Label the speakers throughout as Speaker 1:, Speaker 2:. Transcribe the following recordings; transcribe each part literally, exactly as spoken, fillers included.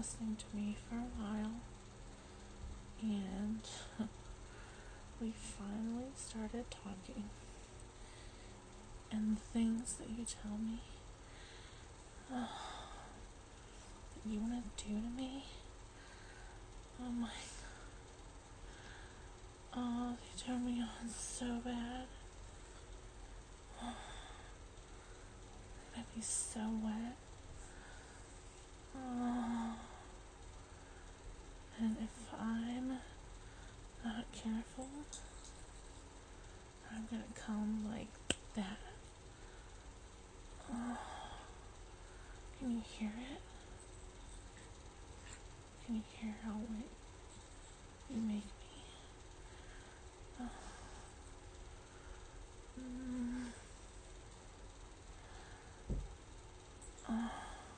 Speaker 1: listening to me for a while, and we finally started talking. And the things that you tell me, uh, that you want to do to me, oh my god, oh, they turn me on so bad. Oh, they make me so wet. Oh. And if I'm not careful, I'm gonna come like that. Oh. Can you hear it? Can you hear how wet you make me? Oh. Mm. Oh.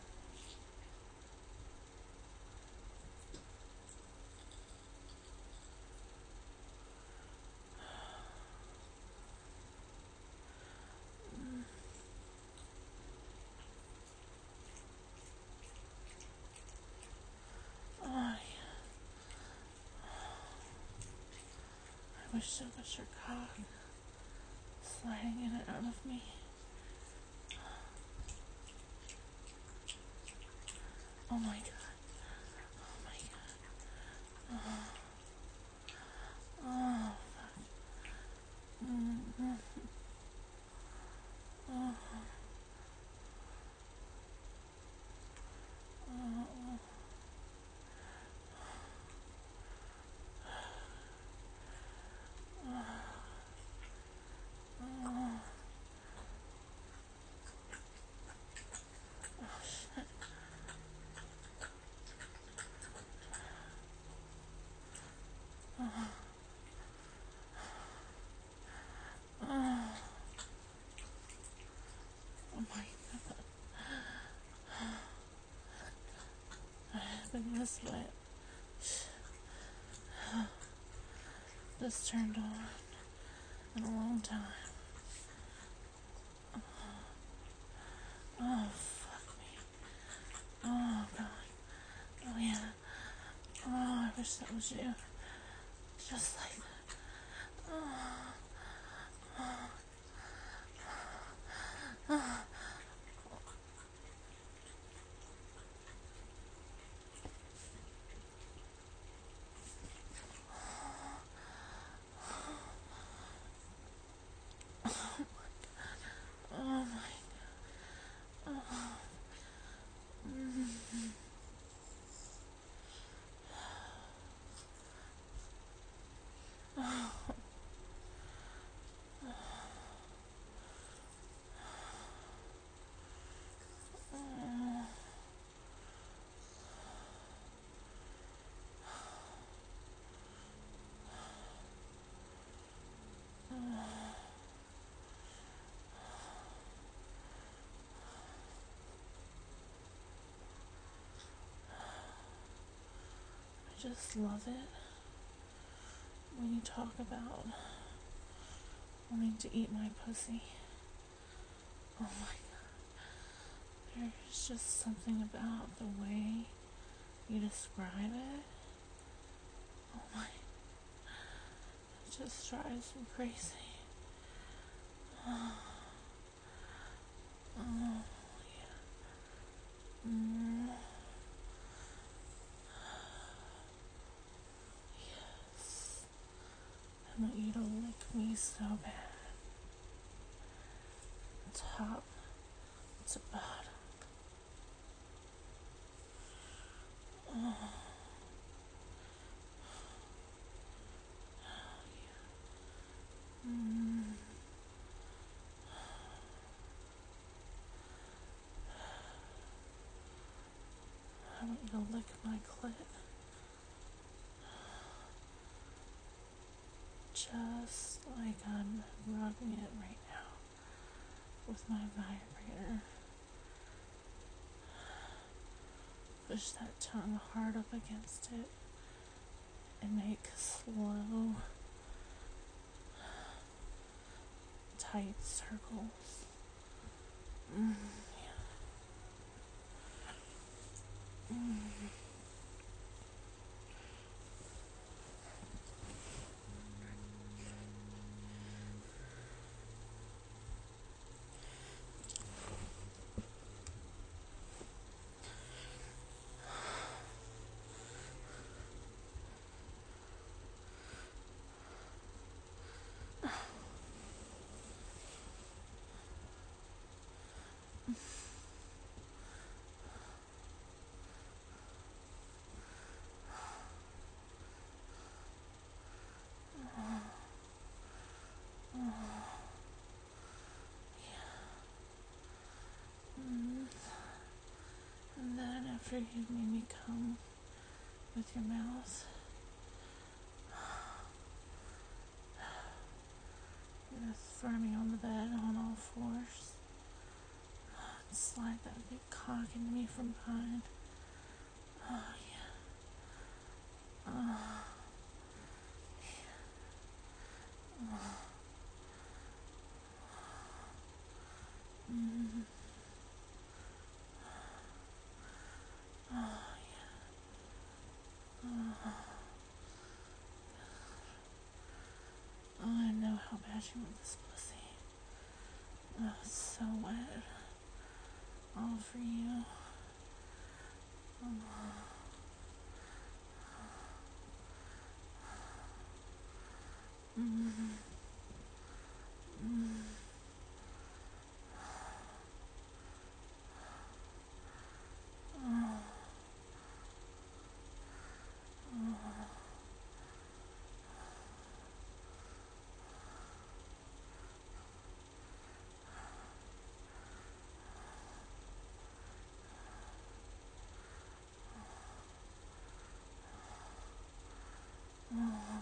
Speaker 1: Oh, yeah. I wish I was your cock sliding in and out of me. Oh my god. Oh my god. Oh. Oh. Mm-hmm. Oh. Oh. Oh. Oh. Oh my god. I haven't been this wet. This turned on in a long time. Oh, fuck me. Oh, God. Oh, yeah. Oh, I wish that was you. Just like that. Oh. Oh. Oh, my. Oh. Mm-hmm. Oh. Oh. I just love it when you talk about wanting to eat my pussy. Oh my god. There's just something about the way you describe it. Oh my. It just drives me crazy. Oh, oh yeah. Mm. Yes. I want you to lick me so bad. Top to bottom. Oh. Mm. I want you to lick my clit. Just like I'm rubbing it right now with my vibrator. Push that tongue hard up against it and make slow, tight circles. Mm, yeah. Mm. after you made me come with your mouth. You're just throw me on the bed on all fours. Slide that big cock into me from behind. Oh, yeah. Oh. Yeah. Oh. Mm. Oh, yeah. Oh. Oh, I know how bad you want this pussy. Oh, it's so wet. All for you. Oh. Mm. Mm. Oh. Oh. Oh.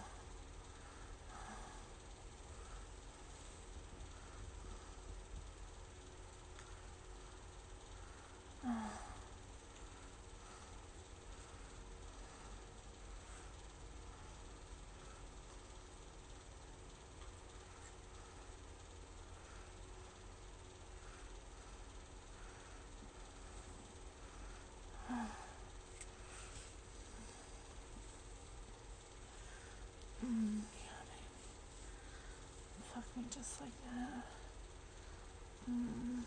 Speaker 1: Mm. Yeah, baby. Fuck me just like that. Mm.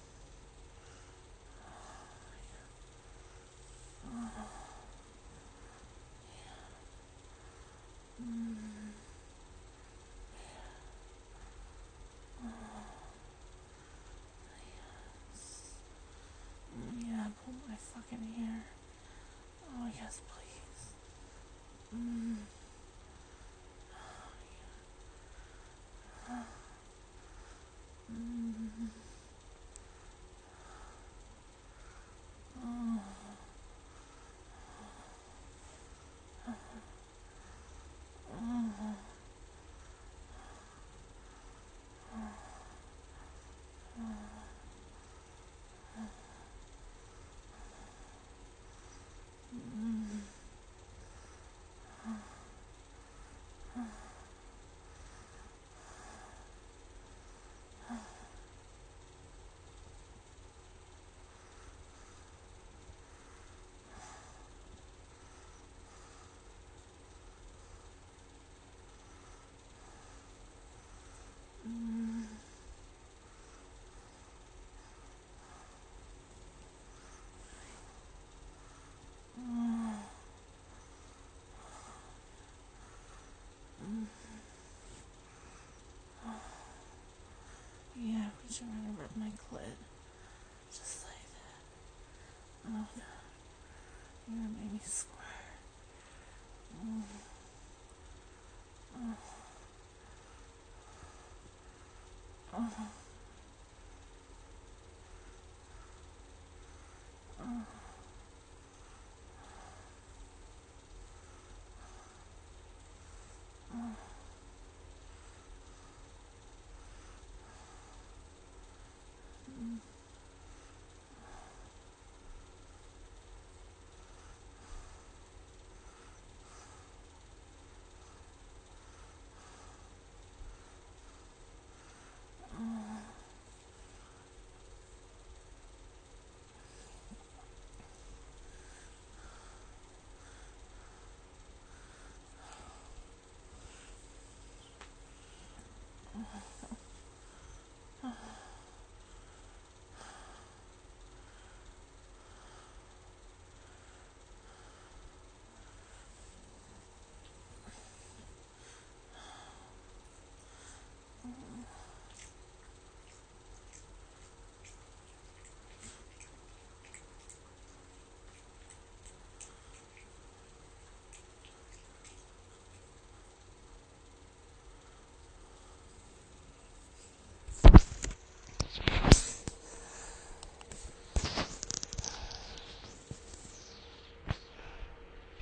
Speaker 1: Oh. Mm. Oh. Yes. Mm, yeah, pull my fucking hair. Oh, yes, please. Mm. Oh, yeah. Mm. Oh. Oh. Mm. Mm. Oh. Mm. Yeah, we should really rip my clit. Just like that. Oh, God. You're gonna make me squirt. Oh. Oh. Oh.